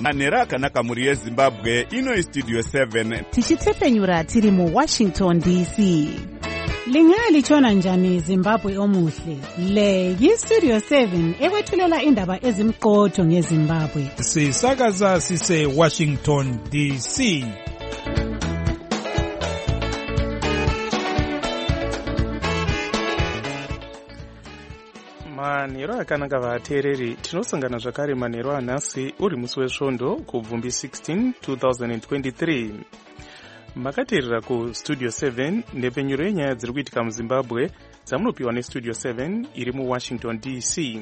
manhero akanaka mhuri yezimbabwe. Ino Studio 7 tichitsepenyura tiri muWashington DC. Lingalitshona njani Zimbabwe omuhle? Le yiStudio 7 ekwethulela indaba ezimqotho ngeZimbabwe. Sisakaza sise Washington DC. Manhero akanaka vateereri, tinosangana zvakare manhero anhasi uri musi wesvondo kubvumbi 16 2023. Makateerera kuStudio 7 ndepenyuro yenyaya dziri kuitika muZimbabwe dzamunopiwa neStudio 7 iri muWashington DC.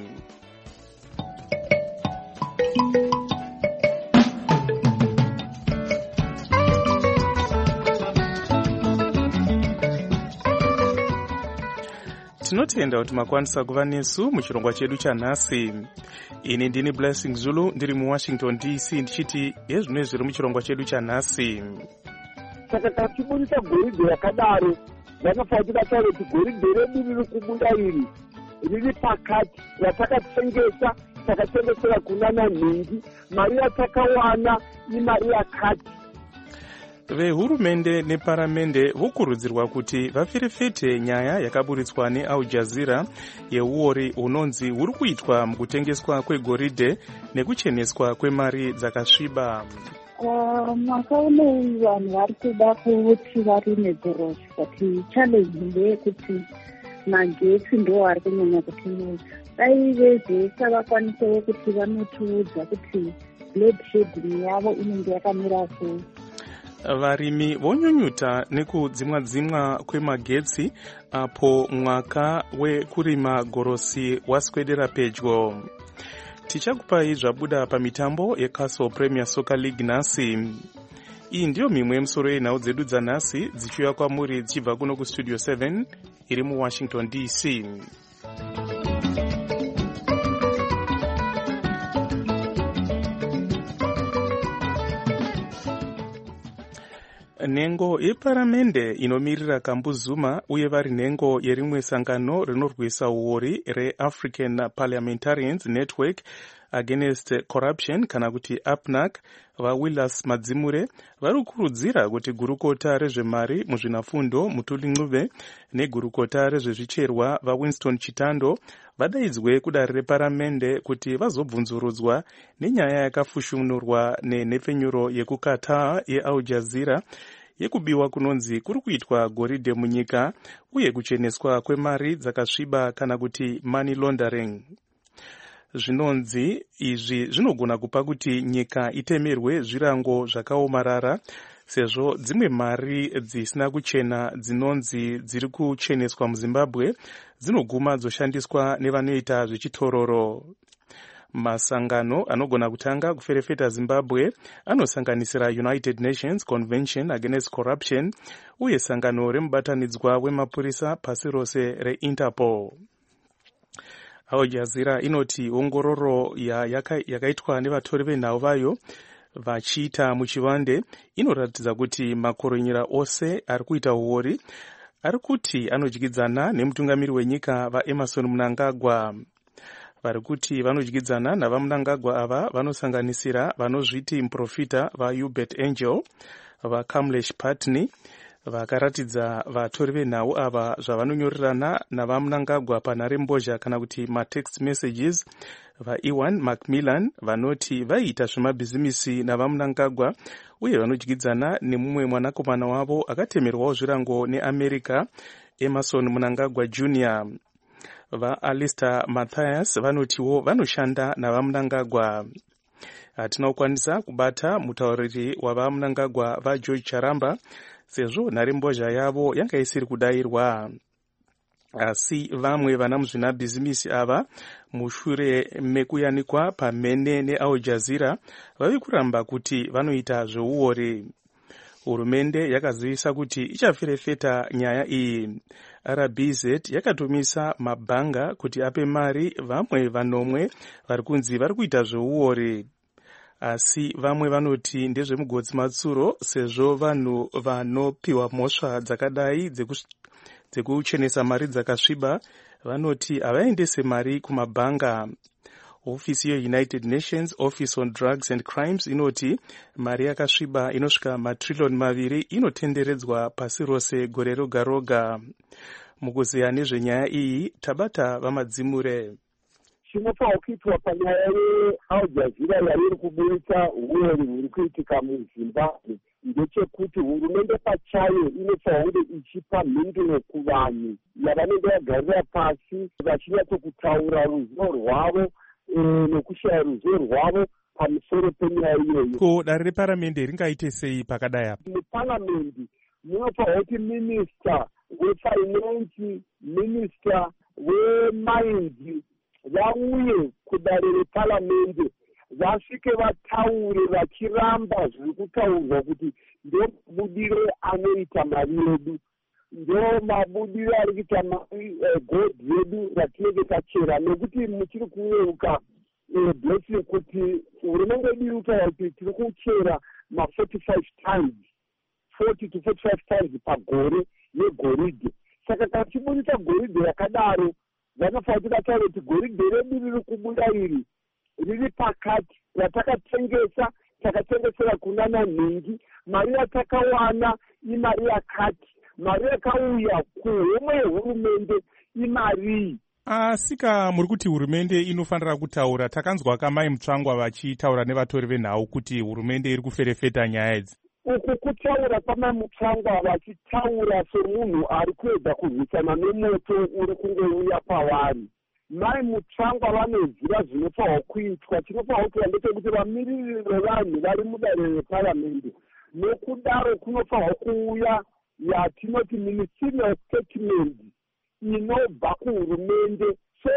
Tinotenda kuti makwanisa kuva nesu muchirongwa chedu chanhasi. Ini ndini Blessing Zulu ndiri muWashington DC ndichiti yezvino zviri muchirongwa chedu chanhasi. Saka tachibudisa goridhe yakadaro vanofanira kutaura kuti goridhe redu riri kubuda iri riri pakati ratakatengesa takatengesera kunana nhingi, mari yatakawana imari yakati. Vehurumende neparamende vokurudzirwa kuti vafirifete nyaya yakaburitswa neAl Jazeera yeuori unonzi huri kuitwa mukutengeswa kwegoridhe nekucheneswa kwemari dzakasviba. Mwaka unowu vanhu vari kuda kuti varime bhorosi, kuti challenge ndeyekuti magetsi ndo ari kunyanya kutiudza. Dai vezesa vakwanisewo kuti vanotiudza kuti load shedding yavo inenge yakamira sei. Varimi vonyunyuta nekudzimwa kwemagetsi apo mwaka wekurima gorosi waswedera pedyo. Tichakupai zvabuda pamitambo yeCastle Premier Soccer League nhasi. Iyi ndiyo mimwe yemusoro yenhau dzedu dzanhasi dzichiuya kwamuri dzichibva kuno kuStudio 7 iri muWashington DC. Nhengo yeparamende inomirira Kambu Zuma uye vari nhengo yerimwe sangano rinorwisa uori reAfrican Parliamentarians Network Against Corruption kana kuti APNAC vaWillas Madzimure vari kukurudzira kuti gurukota rezvemari muzvinafundo Mutuli Ncube negurukota rezvezvicherwa vaWinston Chitando vadaidzwe kudare reparamende kuti vazobvunzurudzwa nenyaya yakafushunurwa nenhepfenyuro yekukataa yeAl Jazeera yekubiwa kunonzi kuri kuitwa goridhe munyika uye kucheneswa kwemari dzakasviba kana kuti money laundering. Zvinonzi izvi zvinogona kupa kuti nyika itemerwe zvirango zvakaomarara sezvo dzimwe mari dzisina kuchena dzinonzi dziri kucheneswa muZimbabwe dzinoguma dzoshandiswa nevanoita zvechitororo. Masangano anogona kutanga kuferefeta Zimbabwe anosanganisira United Nations Convention Against Corruption uye sangano remubatanidzwa wemapurisa pasi rose reInterpol. Al Jazeera inoti ongororo yakaitwa nevatori venhau vayo vachiita muchivande inoratidza kuti makoronyera ose ari kuita uori ari kuti anodyidzana nemutungamiri wenyika vaEmerson Mnangagwa. Vari kuti vanodyidzana navaMnangagwa ava vanosanganisira vanozviti muprofita vaHubert Angel, vaKamlesh Patni, vakaratidza vatori venhau ava zvavanonyorerana navaMnangagwa panharembozha kana kuti matext messages, vaEwan Macmillan vanoti vaiita zvemabhizimisi navaMnangagwa uye vanodyidzana nemumwe mwanakomana wavo akatemerwawo zvirango neAmerica, Emerson Mnangagwa Jr. vaAlistair Mathias vanotiwo vanoshanda navaMnangagwa. Hatina kukwanisa kubata mutauriri wavaMnangagwa vaGeorge Charamba sezvo nharembozha yavo yanga isiri kudayirwa. Asi vamwe vana muzvinabhizimisi ava mushure mekuyanikwa pamhene neAl Jazeera vavi kuramba kuti vanoita zveuori. Hurumende yakazivisa kuti ichafirefeta nyaya iyi. RBZ yakatumisa mabhanga kuti ape mari vamwe vanomwe vari kunzi vari kuita zveuori. Asi vamwe vanoti ndezvemugodzi matsuro sezvo vanhu vanopiwa mhosva dzakadai dzekuchenesa mari dzakasviba vanoti havaendese mari kumabhanga. Ofisi yeUnited Nations Office on Drugs and Crimes inoti mari yakasviba inosvika matrillion 2 inotenderedzwa pasi rose gore roga roga. Mukuziya nezvenyaya iyi tabata vamadzimure. Chinofanira kuitwa panyaya yeAl Jazeera yairi kubudisa uori huri kuitika muZimbabwe ndechekuti hurumende pachayo inofanira kunge ichipa mhinduro kuvanhu yavanenge vagarira pasi vachinyatokutaura ruzivo rwavo nekushaya ruzivo rwavo pamusoro penyaya iyoyo. Ko dare reparamende ringaite sei pakadai apa? Muparamende munofanira kuti minista wefinance, minista wemines vauye kudare reparamende vasvike vataure vachiramba zviri kutaurwa kuti ndo mabudiro anoita mari yedu, ndo mabudiro ari kuita mari gold yedu ratinenge tachera, nekuti muchiri kuyeuka blessing kuti hurumende yedu iri kutaura kuti tiri kuchera ma-45 times 40 to 45 times pagore yegoridhe. Saka kana tichibudisa goridhe yakadaro vanofanira kuti vataure kuti goridhe redu riri kubuda iri riri pakati ratakatengesa takatengesera kunana nhingi, mari yatakawana imari yakati, mari yakauya kuhomwe yehurumende imarii. Asika muri kuti hurumende inofanira kutaura. Takanzwa kamai Mutsvangwa vachitaura nevatori venhau kuti hurumende iri kuferefeta nyaya idzi. Uku kutaura kwamai Mutsvangwa vachitaura semunhu ari kuedza kurwisana nemoto uri kungouya pavari. Mai Mutsvangwa vanoziva zvinofanirwa kuitwa. Chinofanirwa kuitwa ndechekuti vamiriri vevanhu vari mudare reparamende, nokudaro kunofanirwa kuuya yatinoti ministerial statement inobva kuhurumende,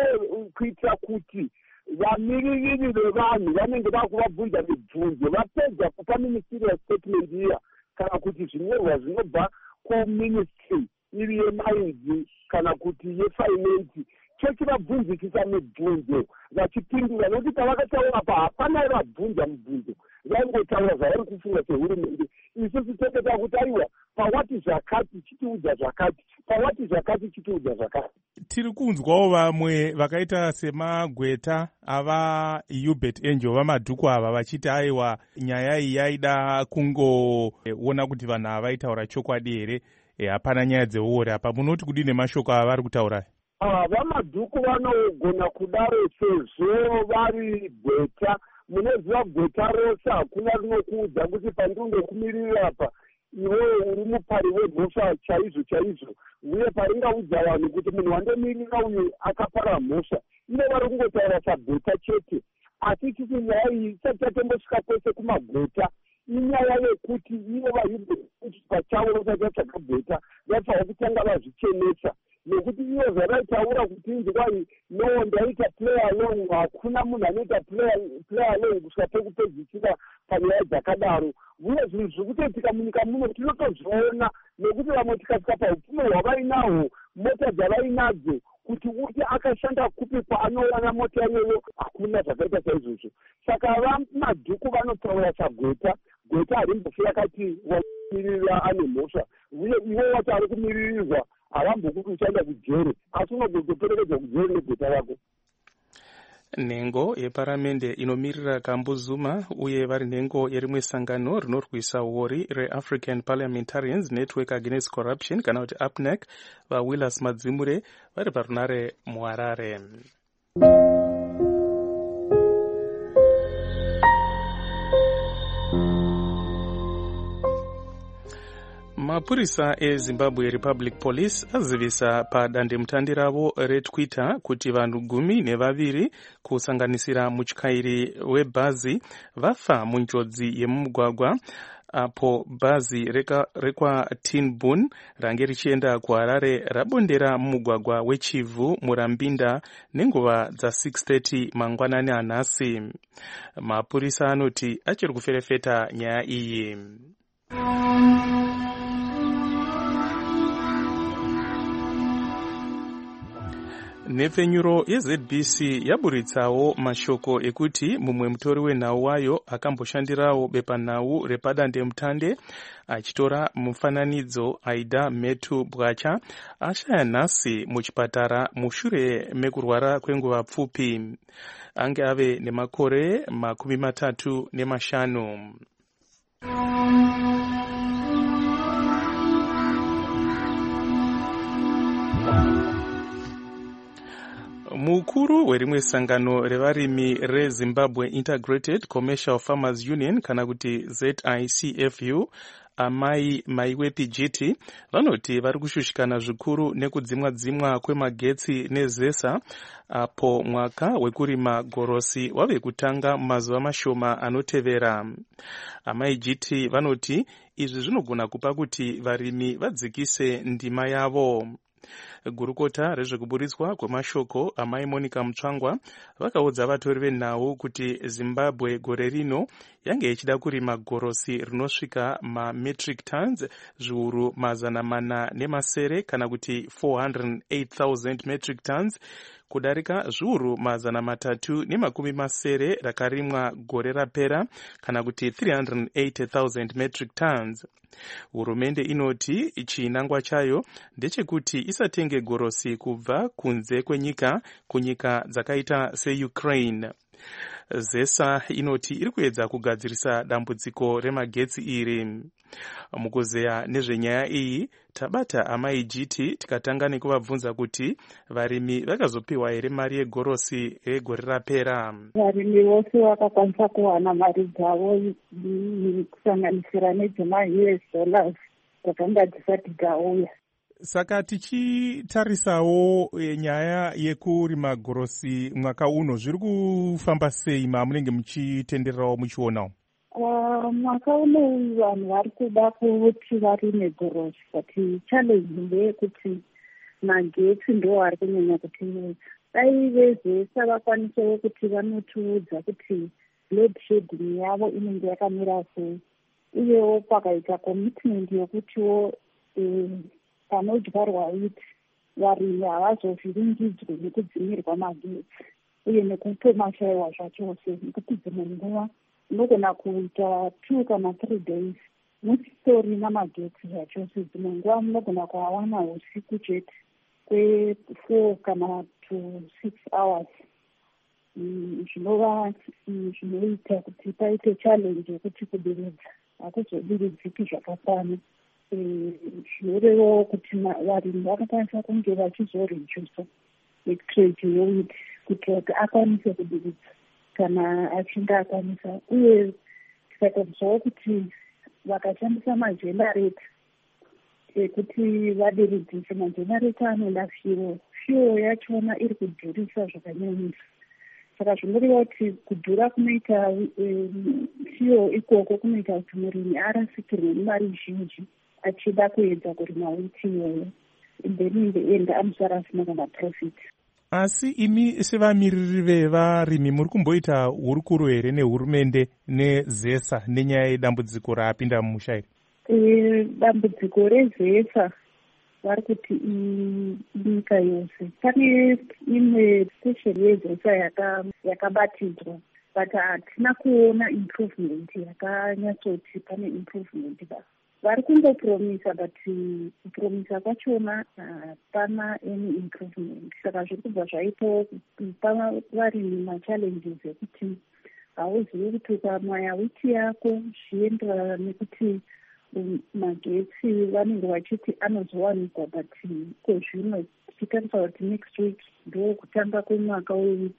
kuitira kuti vamiriri vevanhu vanenge vakuvabvunza mibvunzo vapedza kupa ministerial statement iya, kana kuti zvinyorwa zvinobva kuministry iri yemines kana kuti yefinance chechivabvunzisisa mibvunzo vachipindura, nokuti pavakataura pa hapana vabvunza mibvunzo, vaingotaura zvavari kufunga sehurumende. Isusu toketa kuti aiwa pawati zvakati chitiudza zvakati, pawati zvakati chitiudza zvakati. Tiri kunzwawo vamwe vakaita semagweta ava Hubert Angel vamadhuku ava vachiti aiwa nyaya iyi yaida kungoona kuti vanhu avaitaura chokwadi here, hapana nyaya dzeuori apa. Munoti kudini mashoko ava vari kutaura? Vamadhuku vanogona kudaro sezvo vari gweta. Munoziva gweta rose hakuna rinokuudza kuti pandingokumirira apa iwe uri mupari wemhosva chaizvo chaizvo, uye paringaudza vanhu kuti munhu wandomirira uyu akapara mhosva, ivo vari kungotaura sagweta chete. Asi titi nyaya iyi isati yatombosvika kwese kumagweta, inyaya yekuti ivo vahibheti pachavo vasati vatsvaga gweta vafanira kutanga vazvichenesa, nekuti ivo zvavaitaura kuti inzwai no ndaita play along, hakuna munhu anoita play along kusvika pekupedzisira panyaya dzakadaro. Uye zvinhu zviri kutoitika munyika muno tinotozviona, nekuti vamwe tikasvika paupfumi hwavainahwo, mota dzavainadzo, kuti uti akashanda kupi kwaanowana mota iyoyo, hakuna zvakaita saizvozvo. Saka vamadhuku vanotaura sagweta, gweta harimbofi yakati wamirira ane mhosva, uye iwo wati ari kumiririrwa havambokuti uchaenda kujere, asi unogotoperekedzwa kujere negweta rako. Nhengo yeparamende inomirira Kambu Zuma uye vari nhengo yerimwe sangano rinorwisa uori reAfrican Parliamentarians Network Against Corruption kana kuti APNEC vaWillis Madzimure vari parunare muHarare. Mapurisa eZimbabwe Republic Police azivisa padandemutande ravo reTwitter kuti vanhu 12 kusanganisira mutyairi webhazi vafa munjodzi yemumugwagwa apo bhazi rekwaTinbun range richienda kuHarare rabondera mumugwagwa weChivhu Murambinda nenguva dza6:30 mangwanani anhasi. Mapurisa anoti achiri kuferefeta nyaya iyi. Nhepfenyuro yeZBC yaburitsawo mashoko ekuti mumwe mutori wenhau wayo akamboshandirawo bepanhau repadandemutande achitora mufananidzo Aida Metu Bwacha ashaya nhasi muchipatara mushure mekurwara kwenguva pfupi. Ange ave nemakore 35. Mukuru werimwe sangano revarimi reZimbabwe Integrated Commercial Farmers Union kana kuti ZICFU Amai Maiwepi Jiti vanoti vari kushushikana zvikuru nekudzimwa kwemagetsi neZESA apo mwaka wekurima gorosi wave kutanga mumazuva mashoma anotevera. Amai Jiti vanoti izvi zvinogona kupa kuti varimi vadzikise ndima yavo. Gurukota rezvekuburitswa kwemashoko Amai Monica Mutsvangwa vakaudza vatori venhau kuti Zimbabwe gore rino yange ichida kurima gorosi rinosvika mametric tons zviuru 400 kana kuti 408,000 metric tons kudarika zviuru 370 rakarimwa gore rapera kana kuti 380,000 metric tons. Hurumende inoti chinangwa chayo ndechekuti isatenge gorosi kubva kunze kwenyika kunyika dzakaita seUkraine. ZESA inoti iri kuedza kugadzirisa dambudziko remagetsi iri. Mukuzeya nezvenyaya iyi tabata Amai Jiti tikatanga nekuvabvunza kuti varimi vakazopiwa here mari yegorosi yegore rapera. Varimi vose vakakwanisa kuwana mari dzavo kusanganisira nedzema-US dollars dzakanga dzisati dzauya. Saka tichitarisawo nyaya yekurima gorosi mwaka uno zviri kufamba sei mamunenge muchitendererawo muchionawo? Mwaka uno vanhu vari kuda kuti varime gorosi, but challenge ndeyekuti magetsi ndo ari kunyanya kutiudza. Dai veZESA vakwanisewo kuti vanotiudza kuti load shedding yavo inenge yakamira sei, uyewo pakaita commitment yokutiwo panodyarwa wheat varimi havazovhiringidzwe nekudzimirwa magetsi uye nekutomashayiwa zvachose, nekuti dzimwe nguva unogona kuita 2 kana 3 days musitorina magetsi zvachose. Dzimwe nguva munogona kuawana usiku chete kwe4 kana to 6 hours. Zvinova zvinoita kuti paite challenge yekuti kudiridza hakuzodiridziki zvakafana. Zvinorevawo kuti varimi vakakwanisa kunge vachizoredusa trade yewheat kuitira kuti akwanise kudiridza kana achinge akwanisa. Uye tikatobvawo kuti vakashandisa majenereta ekuti vadiridzise, majenereta anoda fuel yachona iri kudhurisa zvakanyanyisa. Saka zvinoreva kuti kudhura kunoita fuel ikoko kunoita kuti murimi arasikirwe nemari zhinji achida kuedza kurima wheat iyoyo, then in the end anosara asina kana profit. Asi imi sevamiriri vevarimi muri kumboita hurukuro here nehurumende neZESA nenyaya yedambudziko raapinda mumusha here? Dambudziko reZESA vari kuti nyika yose. Pane imwe station yeZESA yakabatidzwa, but hatina kuona improvement yakanyatsoti pane improvement ba. Vari kungopromisa, but kupromisa kwachona hapana any improvement. Saka zviri kubva zvaitawo kupa varimi machallenges ekuti hauzivi kuti ukamaya wheat yako zvienderana nekuti magetsi vanenge vachiti anozowanikwa, but kozvino tichitarisa kuti next week ndo kutanga kwemwaka wewheat,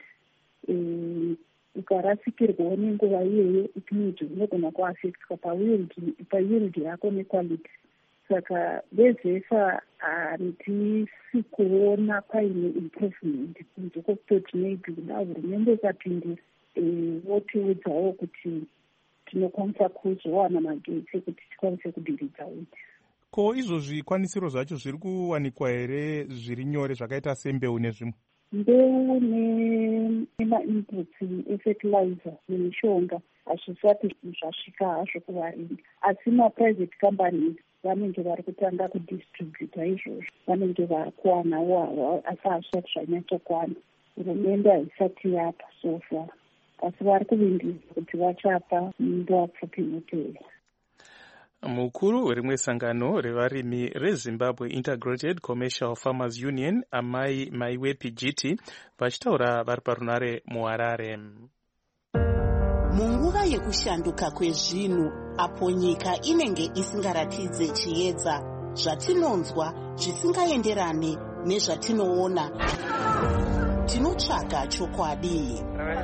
ukarasikirwawo nenguva iyoyo itinizvo inogona kuafectwa payield yako nequality. Saka veZESA handisi kuona paine improvement kunze kwokutoti maybe kuda hurumende ikapindira votiudzawo kuti tinokwanisa kuzowana magetsi ekuti tikwanise kudiridza wheat. Ko izvo zvikwanisiro zvacho zviri kuwanikwa here zviri nyore zvakaita sembeu nezvimwe? Mbeu nemainputs efertilizer nemishonga hazvisati zvasvika hazvo kuvarimi, asi maprivate companies vanenge vari kutanga kudistributa izvozvo, vanenge vari kuwanawo asi hazvisati zvanyatsokwana. Hurumende haisati yapa so far, asi vari kuvindisa kuti vachapa nguva pfupi inotevera. Mukuru werimwe sangano revarimi reZimbabwe Integrated Commercial Farmers Union, Amai Maiwe Pijiti, vachitaura vari parunare muHarare. Munguva yekushanduka kwezvinhu, apo nyika inenge isingaratidze chiedza, zvatinonzwa zvisingaenderane nezvatinoona, tinotsvaga chokwadi.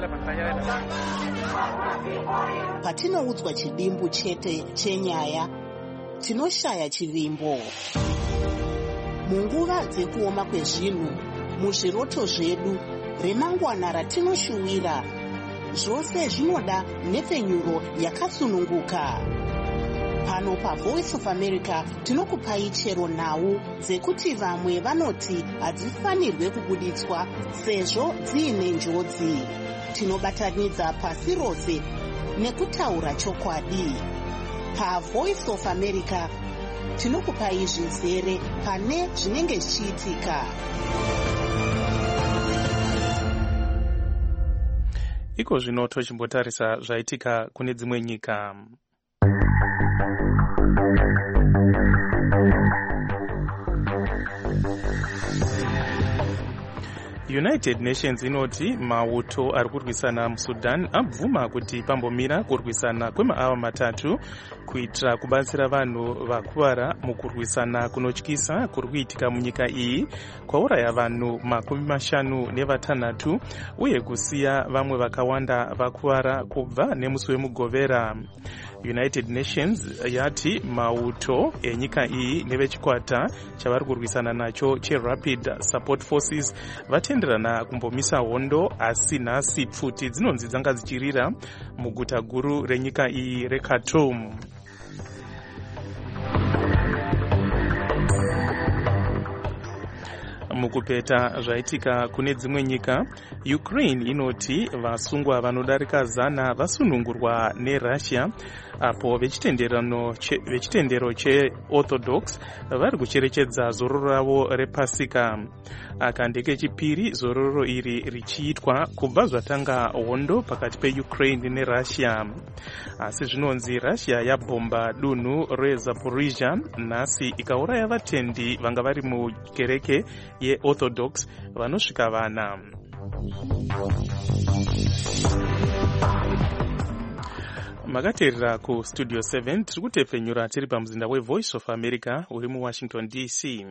Patinoudzwa chidimbu chete chenyaya, tinoshaya chivimbo. Munguva dzekuoma kwezvinhu, muzviroto zvedu, remangwana ratinoshuwira, zvose zvinoda nhepfenyuro yakasununguka. Pano paVoice of America tinokupai chero nhau dzekuti vamwe vanoti hadzifanirwe kubuditswa sezvo dziine njodzi. Tinobatanidza pasi rose nekutaura chokwadi. PaVoice of America tinokupai zvizere pane zvinenge zvichiitika. Iko zvino tochimbotarisa zvaitika kune dzimwe nyika. United Nations inoti mauto ari kurwisana muSudan abvuma kuti pambomira kurwisana kwemaava matatu kuitira kubatsira vanhu vakuvara mukurwisana kunotyisa kuri kuitika munyika iyi kwauraya vanhu 56 uye kusiya vamwe vakawanda vakuvara kubva nemusi wemugovera. United Nations yati mauto enyika iyi nevechikwata chavari kurwisana nacho cheRapid Support Forces vatenderana kumbomisa hondo, asi nhasi pfuti dzinonzi dzanga dzichirira muguta guru renyika iyi reKhartoum. Mukupeta zvaitika kune dzimwe nyika, Ukraine inoti vasungwa vanodarika 100 vasunungurwa neRussia apo vechitendero cheOrthodox vari kucherechedza zororo ravo rePasika. Aka ndekechipiri zororo iri richiitwa kubva zvatanga hondo pakati peUkraine neRussia. Asi zvinonzi Russia yabhomba dunhu reZaporizhia nhasi ikauraya vatendi vanga vari mukereke yeOrthodox vanosvika 4. Makateerera kuStudio 7 tiri kutepfenyura tiri pamuzinda weVoice of America uri muWashington DC.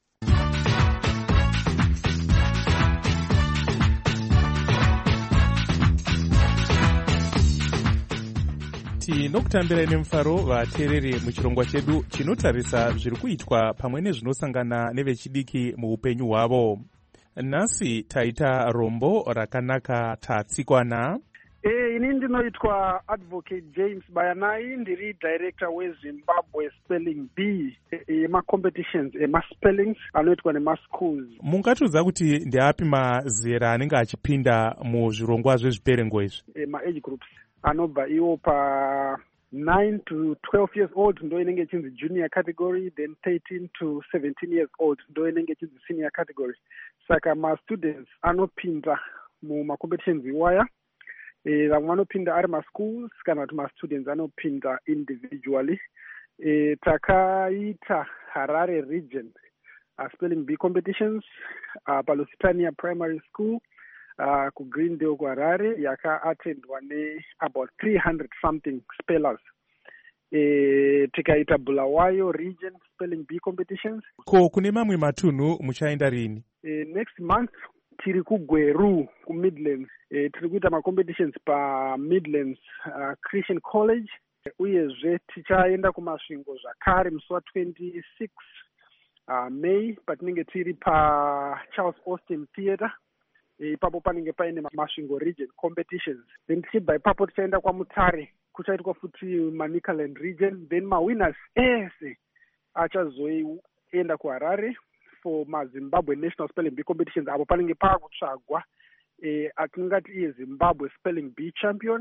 Tinokutambira nemufaro vateereri muchirongwa chedu chinotarisa zviri kuitwa pamwe nezvinosangana nevechidiki muupenyu hwavo. Nhasi taita rombo rakanaka tatsikwana. Ini ndinoitwa Advocate James Bayanai, ndiri director weZimbabwe Spelling Bee ema-competitions ema-spellings anoitwa nema-schools. Mungatiudza kuti ndeapi mazera anenge achipinda muzvirongwa zvezviperengo izvi? Ma-age groups anobva iwo pa 9 to 12 years old ndo inenge ichinzi junior category, then 13 to 17 years old ndo inenge ichinzi senior category. Saka ma-students anopinda muma-competitions iwaya. Vamwe vanopinda ari ma-schools kana kuti ma-students anopinda individually. Takaita Harare region spelling bee competitions paLusitania Primary School kuGreendale kuHarare yaka-attendwa about 300 something spellers. Tikaita Bulawayo region spelling bee competitions. Ko kune mamwe matunhu muchaenda rini? Next month tiri kuGweru kuMidlands. Tiri kuita ma-competitions paMidlands Christian College. Uyezve tichaenda kumasvingo zvakare musi wa26 May patinenge tiri paCharles Austin Theatre. Ipapo panenge paine masvingo region competitions. Then tichibva ipapo tichaenda kwaMutare kuchaitwa futi Manicaland region. Then mawinners ese achazoenda kuHarare for maZimbabwe National Spelling Bee competitions apo panenge paakutsvagwa atingati iye Zimbabwe Spelling Bee champion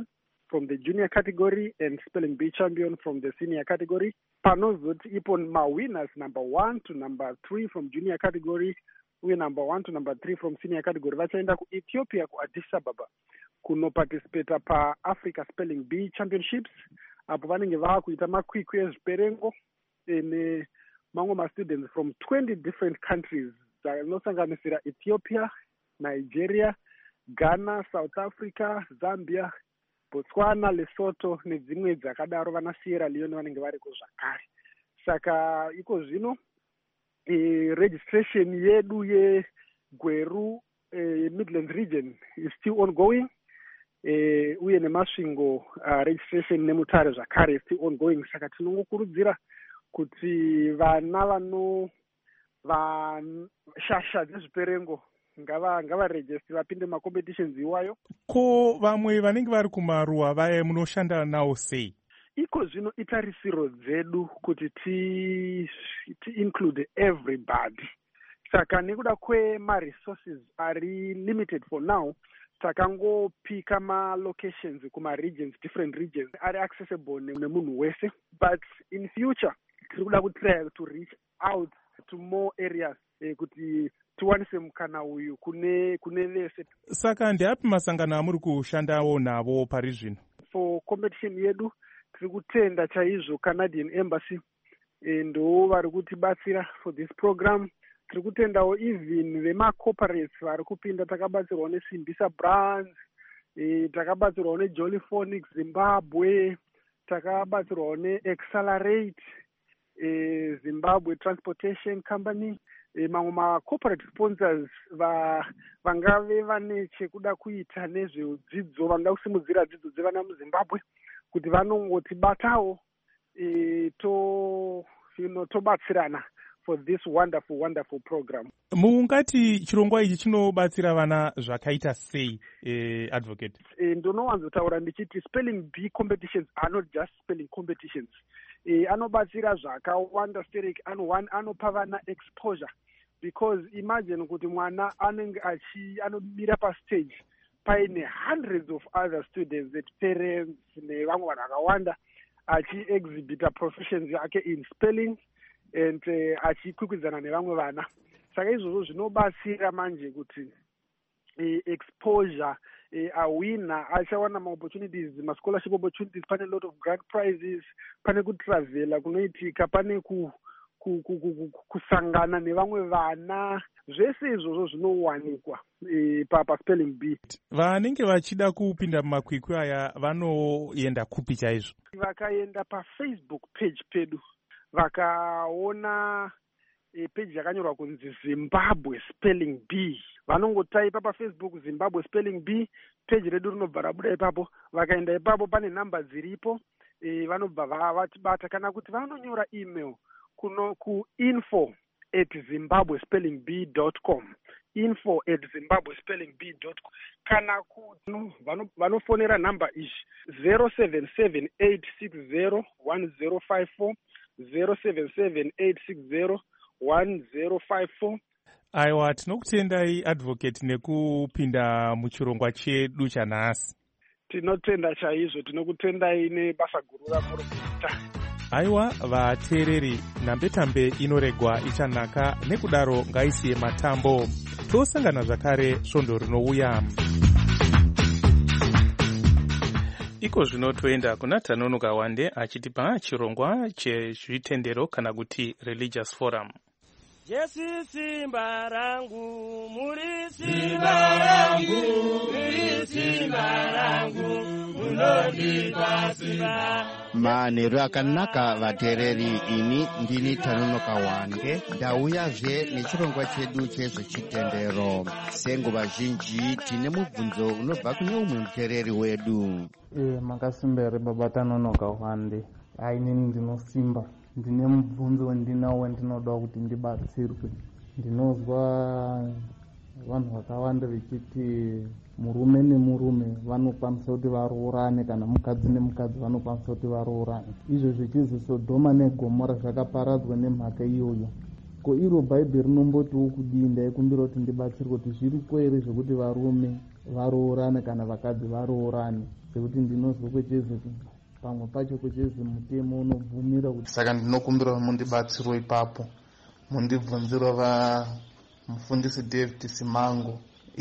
from the junior category and spelling bee champion from the senior category. Panozoti ipo ma-winners number 1 to number 3 from junior category uye number 1 to number 3 from senior category vachaenda kuEthiopia kuAddis Ababa kunoparticipata paAfrica Spelling Bee Championships apo vanenge vava kuita makwikwi ezviperengo nemamwe ma-students from 20 different countries dzinosanganisira Ethiopia, Nigeria, Ghana, South Africa, Zambia, Botswana, Lesotho nedzimwe dzakadaro. Vana Sierra Leone vanenge variko zvakare. Saka iko zvino registration yedu yeGweru Midlands region is still ongoing. Uye nemasvingo registration nemutare zvakare is still ongoing. Saka tinongokurudzira kuti vana vashasha dzezviperengo ngavaregister vapinde macompetitions iwayo. Ko vamwe vanenge vari kumaruwa vaya munoshanda nawo sei? Iko zvino itarisiro dzedu kuti ti include everybody. Saka nekuda kwema-resources ari limited for now, takangopika ma-locations kuma-regions, different regions, ari accessible nemunhu wese. But in future, tiri kuda kutry to reach out to more areas kuti tiwanise mukana uyu kune vese. Saka ndeapi masangano amuri kushandawo navo pari zvino? For competition yedu, tiri kutenda chaizvo Canadian Embassy ndo vari kutibatsira for this program. Tiri kutendawo even vema-corporates vari kupinda. Takabatsirwa neSimbisa Brands, takabatsirwa neJolly Phonics Zimbabwe, takabatsirwa neAccelerate Zimbabwe Transportation Company. Mamwe ma-corporate sponsors vangave vane chekuda kuita nezveudzidzo, vangada kusimudzira dzidzo dzevana muZimbabwe kuti vanongotibatawo tobatsirana for this wonderful program. Mungati chirongwa ichi chinobatsira vana zvakaita sei, advocate? Ndonowanzotaura ndichiti spelling bee competitions are not just spelling competitions. Anobatsira zvakawanda stereki, anopa vana exposure, because imagine kuti mwana anenge anomira pastage paine hundreds of other students and parents nevamwe vanhu vakawanda achi-exhibita proficiency yake in spelling and achikwikwidzana nevamwe vana. Saka izvozvo zvinobatsira manje kuti exposure awina achawana ma-opportunities, ma-scholarship opportunities, pane a lot of grant prizes, pane kutravela kunoitika, pane kusangana nevamwe vana. Zvese izvozvo zvinowanikwa paspelling bee. Vanenge vachida kupinda mumakwikwi aya vanoenda kupi chaizvo? Vakaenda paFacebook page pedu vakaona page yakanyorwa kunzi Zimbabwe Spelling Bee, vanongotaipa paFacebook Zimbabwe Spelling Bee, page redu rinobva rabuda ipapo. Vakaenda ipapo pane namba dziripo, vanobva vatibata. Kana kuti vanonyora email info@zimbabwespellingbee.com, info@zimbabwespellingbee.com. Kana kuti vanofonera namba izvi 0778601054, 0778601054. Aiwa, tinokutendai advocate nekupinda muchirongwa chedu chanhasi. Tinotenda chaizvo, tinokutendai nebasa guru ramuri kuita. Aiwa, vateereri, nhambetambe inoregwa ichanaka, nekudaro ngaisiye matambo. Tosangana zvakare svondo rinouya. Iko zvino toenda kuna Tanonoka Wande achitipa chirongwa chezvitendero kana kuti religious forum. Jesu simba rangu, muri simba rangu, muri simba rangu, munondipa simba. Manheru akanaka vateereri, ini ndini Tanonoka Wande, ndauyazve nechirongwa chedu chezvechitendero. Senguva zhinji tine mubvunzo unobva kune umwe muteereri wedu. Makasimbere baba Tanonoka Wande. Inini ndinosimba, ndine mubvunzo wandinawo wandinoda kuti ndibatsirwe. Ndinozwa vanhu vakawanda vechiti murume nemurume vanokwanisa kuti varoorane, kana mukadzi nemukadzi vanokwanisa kuti varoorane. Izvo zvichizi Sodoma neGomora zvakaparadzwa nemhaka iyoyo. Ko iro Bhaibheri rinombotiwo kudii? Ndaikumbira kuti ndibatsirwe kuti zviriko here zvekuti varume varoorane kana vakadzi varoorane. sekuti ndinozwa kwechezi pamwe pacho kwechezi mutemo unobvumira kuti. Saka ndinokumbira mundibatsiro ipapo, mundibvunziro mufundisi David Simango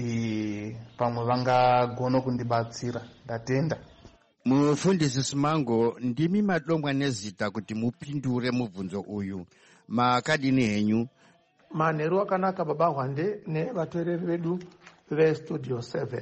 pamwe vangagona kundibatsira. Ndatenda. Mufundisi Simango, ndimi madongwa nezita kuti mupindure mubvunzo uyu. Makadini henyu? Manheru akanaka baba Hwande nevateereri vedu vestudio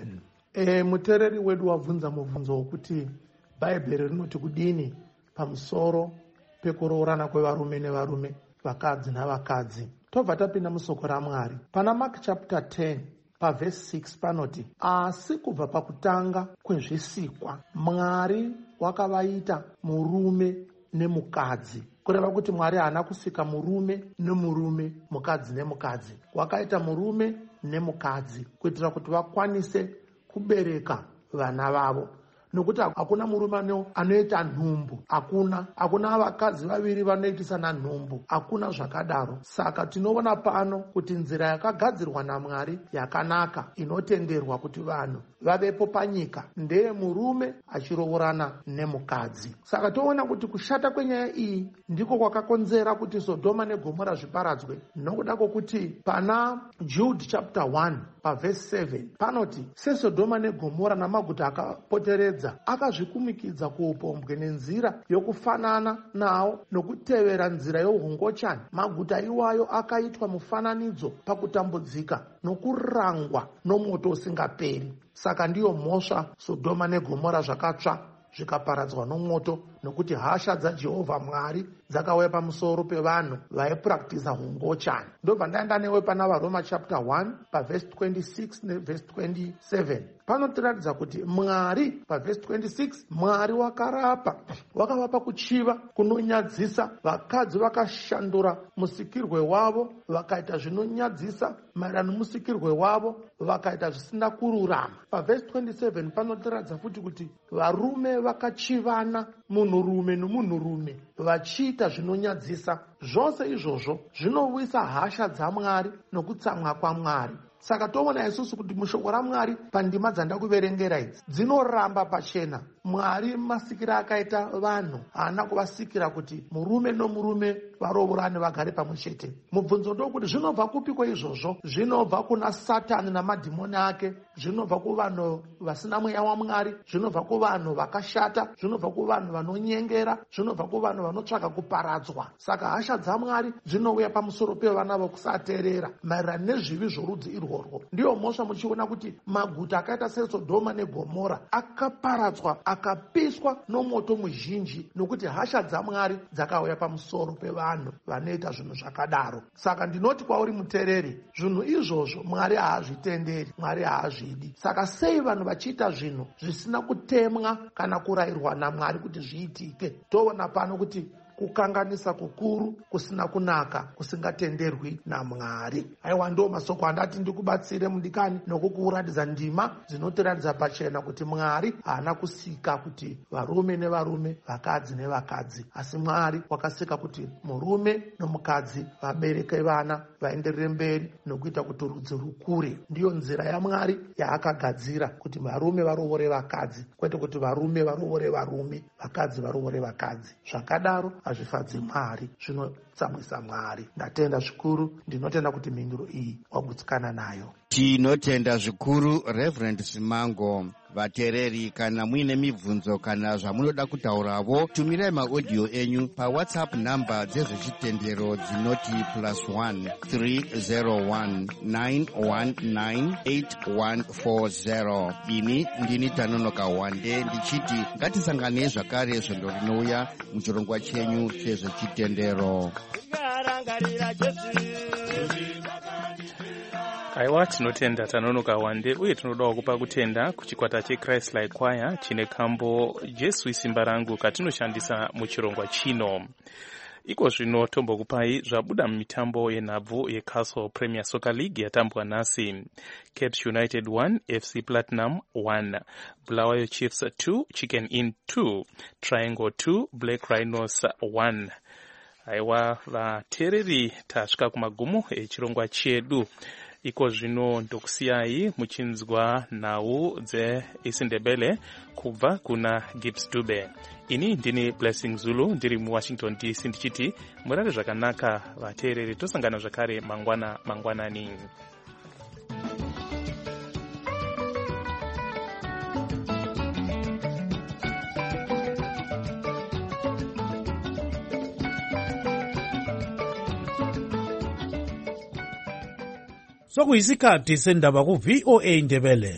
7. Muteereri wedu wabvunza mubvunzo wokuti bhaibheri rinoti kudini pamusoro pekuroorana kwevarume nevarume, vakadzi navakadzi. Tobva tapinda musoko raMwari. Pana Mark chapter 10 pavhesi 6 panoti, asi kubva pakutanga kwezvisikwa Mwari wakavaita murume nemukadzi. Kureva kuti Mwari haana kusika murume nemurume, mukadzi nemukadzi. Wakaita murume nemukadzi kuitira kuti vakwanise kubereka vana vavo. Nokuti hakuna murume anoita nhumbu, hakuna vakadzi vaviri vanoitisana nhumbu, hakuna zvakadaro. Saka tinoona pano kuti nzira yakagadzirwa naMwari yakanaka, inotenderwa kuti vanhu vavepo panyika, ndeye murume achiroorana nemukadzi. Saka toona kuti kushata kwenyaya iyi ndiko kwakakonzera kuti Sodoma neGomora zviparadzwe. Nokuda kwokuti pana Jude chapter 1 pavhesi 7 panoti, seSodoma neGomora namaguta akapoteredza akazvikumikidza kuupombwe nenzira yokufanana nawo nokutevera nzira yohungochani, maguta iwayo akaitwa mufananidzo pakutambudzika nokurangwa nomoto usingaperi. Saka ndiyo mhosva Sodoma neGomora zvakatsva zvikaparadzwa nomoto, nokuti hasha dzaJehovha Mwari dzakauya pamusoro pevanhu vaipraktiza hungochani. Ndobva ndaenda newe pana vaRoma chapter 1 pavhesi 26 nevhesi 27. Panotiratidza kuti Mwari pavhesi 26 Mwari wakavapa kuchiva kunonyadzisa. Vakadzi vakashandura musikirwe wavo vakaita zvinonyadzisa, maererano musikirwe wavo vakaita zvisina kururama. Pavhesi 27 panotiratidza futi kuti varume vakachivana, munhurume nomunhurume, vachiita zvinonyadzisa. Zvose izvozvo zvinovisa hasha dzaMwari nokutsamwa kwaMwari. Saka toona isusu kuti mushoko raMwari pandima dzandakuverengera idzi dzinoramba pachena. Mwari masikira akaita vanhu haana kuvasikira kuti murume nomurume varoorane vagare pamwe chete. Mubvunzo ndokuti zvinobva kupiko izvozvo? Zvinobva kuna Satani namadhimoni ake, zvinobva kuvanhu vasina mweya waMwari, zvinobva kuvanhu vakashata, zvinobva kuvanhu vanonyengera, zvinobva kuvanhu vanotsvaka kuparadzwa. Saka hasha dzaMwari dzinouya pamusoro pevana vokusateerera maererano nezvivi zvorudzi irworwo. Ndiyo mhosva muchiona kuti maguta akaita seSodoma neGomora akaparadzwa, akapiswa nomoto muzhinji, nokuti hasha dzaMwari dzakauya pamusoro pevanhu vanoita zvinhu zvakadaro. Saka ndinoti kwauri muteereri, zvinhu izvozvo Mwari haazvitenderi, Mwari haazvidi. Saka sei vanhu vachiita zvinhu zvisina kutemwa kana kurayirwa naMwari kuti zviitike? Toona pano kuti kukanganisa kukuru, kusina kunaka, kusingatenderwi naMwari. Aiwa, ndo masoko andati ndikubatsire mudikani nokukuratidza ndima dzinotiratidza pachena kuti Mwari haana kusika kuti varume nevarume, vakadzi nevakadzi, asi Mwari wakasika kuti murume nomukadzi vabereke vana, vaenderere mberi nokuita kuti rudzi rukure. Ndiyo nzira yaMwari yaakagadzira, kuti varume varoore vakadzi, kwete kuti varume varoore varume, vakadzi varoore vakadzi. Zvakadaro hazvifadzi Mwari, zvinotsamwisa Mwari. Ndatenda zvikuru, ndinotenda kuti mhinduro iyi wagutsikana nayo. Tinotenda zvikuru Reverend Simango. Vateereri, kana muine mibvunzo kana zvamunoda kutauravo, tumirai maaudio enyu paWhatsApp namba dzezvechitendero dzinoti +1 301 919 8140. Ini ndini Tanonoka Hwande ndichiti ngatisanganei zvakare svondo rinouya muchirongwa chenyu chezvechitendero. Aiwa, tinotenda Tanonoka Hwande, uye tinodawo kupa kutenda kuchikwata cheChrist Like Choir chine kambo Jesu isimba rangu katinoshandisa muchirongwa chino. Iko zvino tombokupai zvabuda mumitambo yenhabvu yeCastle Premier Soccer League yatambwa nhasi. Caps United 1, FC Platinum 1, Bulawayo Chiefs 2, Chicken Inn 2, Triangle 2, Black Rhinos 1. Aiwa, vateereri tasvika kumagumo echirongwa chedu. iko zvino ndokusiyai muchinzwa nhau dzeIsindebele kubva kuna Gibbs Dube. Ini ndini Blessing Zulu ndiri muWashington DC ndichiti murare zvakanaka vateereri, tosangana zvakare mangwanani. Sokuyisikhathi sendaba ku VOA Ndebele.